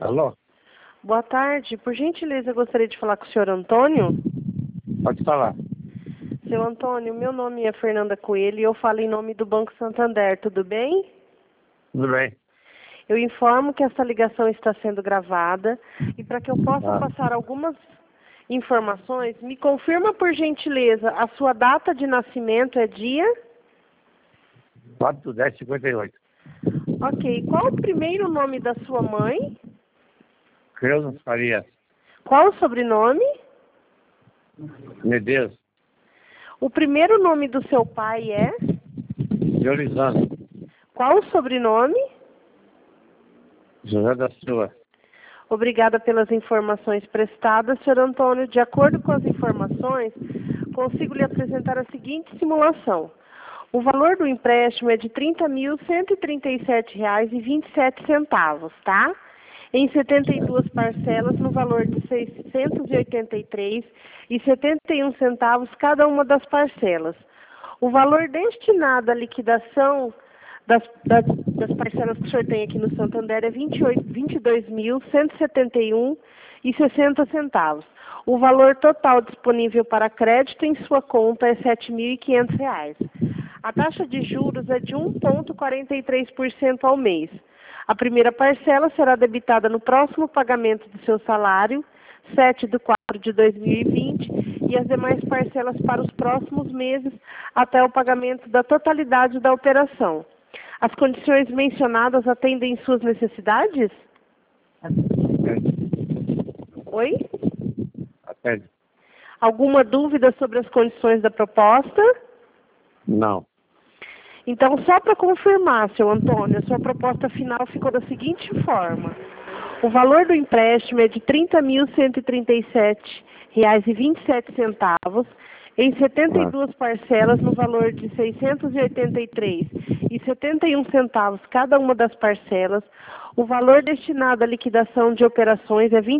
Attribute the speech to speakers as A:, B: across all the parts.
A: Alô?
B: Boa tarde. Por gentileza, eu gostaria de falar com o senhor Antônio.
A: Pode falar.
B: Seu Antônio, meu nome é Fernanda Coelho e eu falo em nome do Banco Santander, tudo bem?
A: Tudo bem.
B: Eu informo que essa ligação está sendo gravada e para que eu possa passar algumas informações, me confirma por gentileza, a sua data de nascimento é dia?
A: 4/10/58.
B: Ok. Qual o primeiro nome da sua mãe?
A: Creuza Farias.
B: Qual o sobrenome?
A: Medeiros.
B: O primeiro nome do seu pai é?
A: Diolisano.
B: Qual o sobrenome?
A: José da Silva.
B: Obrigada pelas informações prestadas, Sr. Antônio. De acordo com as informações, consigo lhe apresentar a seguinte simulação. O valor do empréstimo é de R$ 30.137,27, tá? Em 72 parcelas, no valor de R$ 683,71 cada uma das parcelas. O valor destinado à liquidação das parcelas que o senhor tem aqui no Santander é R$ 22.171,60. O valor total disponível para crédito em sua conta é R$ 7.500. A taxa de juros é de 1,43% ao mês. A primeira parcela será debitada no próximo pagamento do seu salário, 7/4/2020, e as demais parcelas para os próximos meses até o pagamento da totalidade da operação. As condições mencionadas atendem suas necessidades? Oi?
A: Atende.
B: Alguma dúvida sobre as condições da proposta?
A: Não.
B: Então, só para confirmar, seu Antônio, a sua proposta final ficou da seguinte forma. O valor do empréstimo é de R$ 30.137,27 em 72 parcelas no valor de R$ 683,71 cada uma das parcelas. O valor destinado à liquidação de operações é R$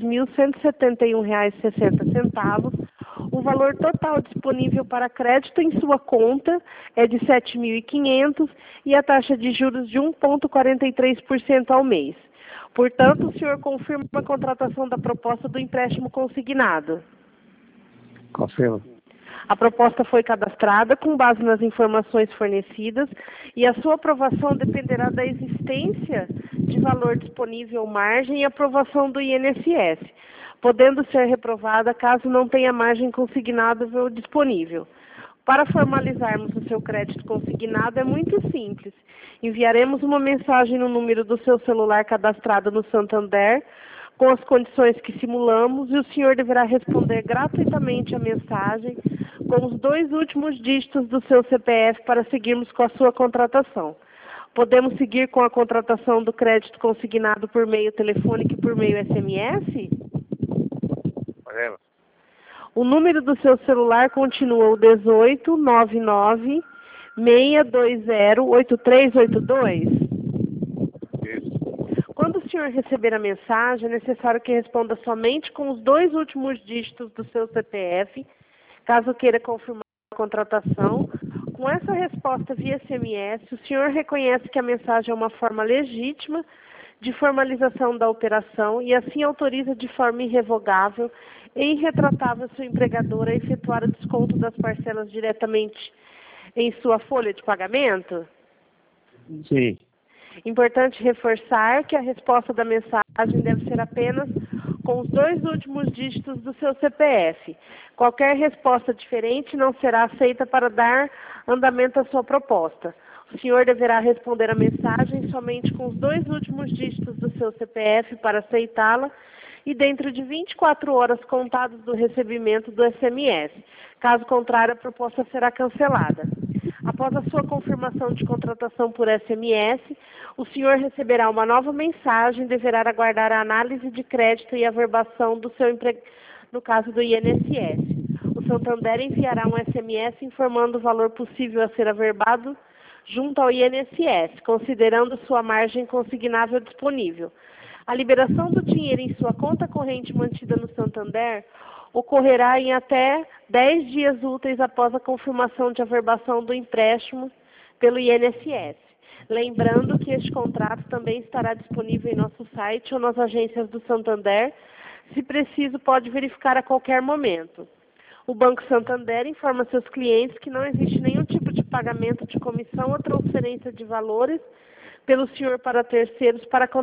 B: 22.171,60. O valor total disponível para crédito em sua conta é de R$ 7.500 e a taxa de juros de 1,43% ao mês. Portanto, o senhor confirma a contratação da proposta do empréstimo consignado.
A: Confirmo.
B: A proposta foi cadastrada com base nas informações fornecidas e a sua aprovação dependerá da existência de valor disponível margem e aprovação do INSS, podendo ser reprovada caso não tenha margem consignável disponível. Para formalizarmos o seu crédito consignado é muito simples. Enviaremos uma mensagem no número do seu celular cadastrado no Santander, com as condições que simulamos, e o senhor deverá responder gratuitamente a mensagem com os 2 últimos dígitos do seu CPF para seguirmos com a sua contratação. Podemos seguir com a contratação do crédito consignado por meio telefônico e por meio SMS?
A: Podemos.
B: O número do seu celular continua o 1899-620-8382?
A: Isso.
B: Quando o senhor receber a mensagem, é necessário que responda somente com os 2 últimos dígitos do seu CPF, caso queira confirmar a contratação. Com essa resposta via SMS, o senhor reconhece que a mensagem é uma forma legítima de formalização da operação e assim autoriza de forma irrevogável e irretratável sua empregadora a efetuar o desconto das parcelas diretamente em sua folha de pagamento?
A: Sim.
B: Importante reforçar que a resposta da mensagem deve ser apenas com os 2 últimos dígitos do seu CPF. Qualquer resposta diferente não será aceita para dar andamento à sua proposta. O senhor deverá responder a mensagem somente com os 2 últimos dígitos do seu CPF para aceitá-la e dentro de 24 horas contadas do recebimento do SMS. Caso contrário, a proposta será cancelada. Após a sua confirmação de contratação por SMS, o senhor receberá uma nova mensagem e deverá aguardar a análise de crédito e averbação do seu no caso do INSS. O Santander enviará um SMS informando o valor possível a ser averbado junto ao INSS, considerando sua margem consignável disponível. A liberação do dinheiro em sua conta corrente mantida no Santander ocorrerá em até 10 dias úteis após a confirmação de averbação do empréstimo pelo INSS. Lembrando que este contrato também estará disponível em nosso site ou nas agências do Santander. Se preciso, pode verificar a qualquer momento. O Banco Santander informa seus clientes que não existe nenhum tipo de pagamento de comissão ou transferência de valores pelo senhor para terceiros para